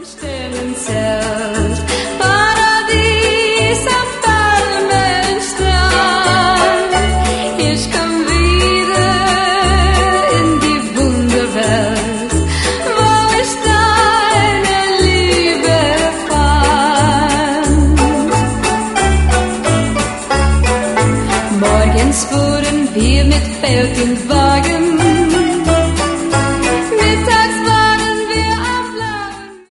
Stellen zählt, Paradies am Palmenstrand. Ich komm wieder in die Wunderwelt, wo ich deine Liebe fand. Morgens fuhren wir mit Feld und Wagen